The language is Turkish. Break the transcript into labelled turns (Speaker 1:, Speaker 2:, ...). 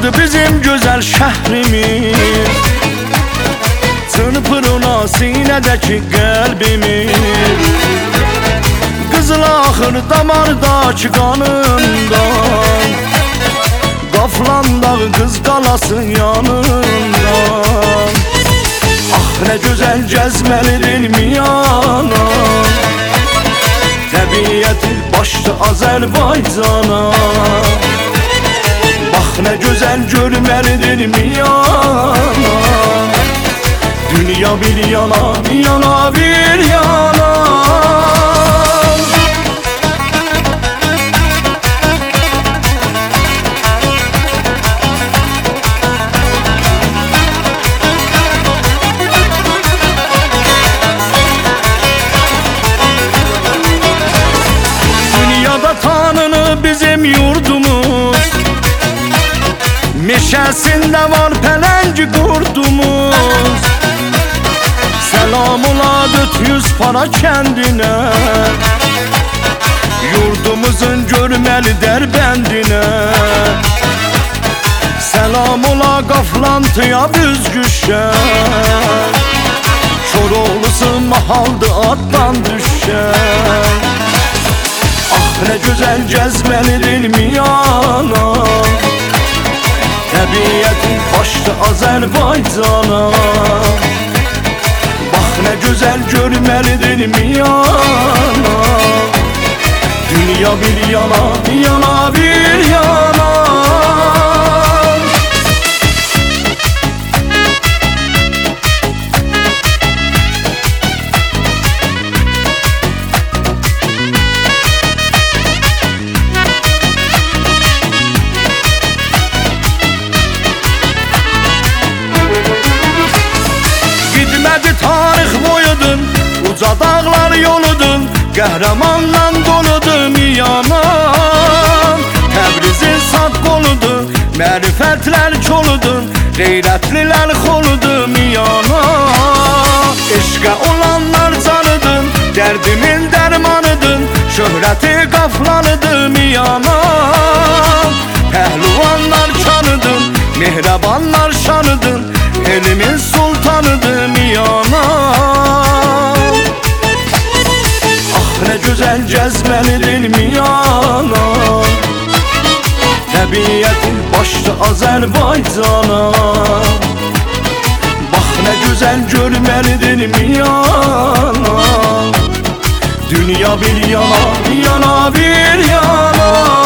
Speaker 1: Kızlardı bizim güzel şehrimiz, çırpır sinedeki kalbimiz. Kızıl ahır damardaki kanından, Qaflan dağı kız qalası yanında. Ah ne güzel gezmelidir Miyana, təbiyyəti başdı Azərbaycana. Bax ne güzel görməlidir Miyana, dünya bir yana, yana bir yana. Bizim yurdumuz, meşəsində var pələng qurdumuz. Selam ola 400 para kəndinə, yurdumuzun görməli Dərbəndinə. Selam ola Qaflantıya büzgüşən, Koroğlusu mahaldı atdan düşən. Ne güzel gezmelidir Miyana, təbiyyəti başdı Azərbaycana. Bax ne güzel görməlidir Miyana, dünya bir yana, yana bir yana. Tarix boyudun, uca dağlar yoludun, qəhrəmanla doludur Miyana. Təbrizin sağ qoludur, mərifətlər koludur, qeyrətlilər xoludur Miyana. Eşqə olanlar canıdın, dərdimin dərmanıdın, şöhrəti Qaflanıdır Miyana. Pəhluvanlar kanıdın, mehrabanlar şanıdın, elimin sultanıdır Miyana. Ah ne güzel gezmelidir Miyana, təbiyyəti başdı Azərbaycana. Bax ne güzel görməlidir Miyana, dünya bir yana, yana bir yana.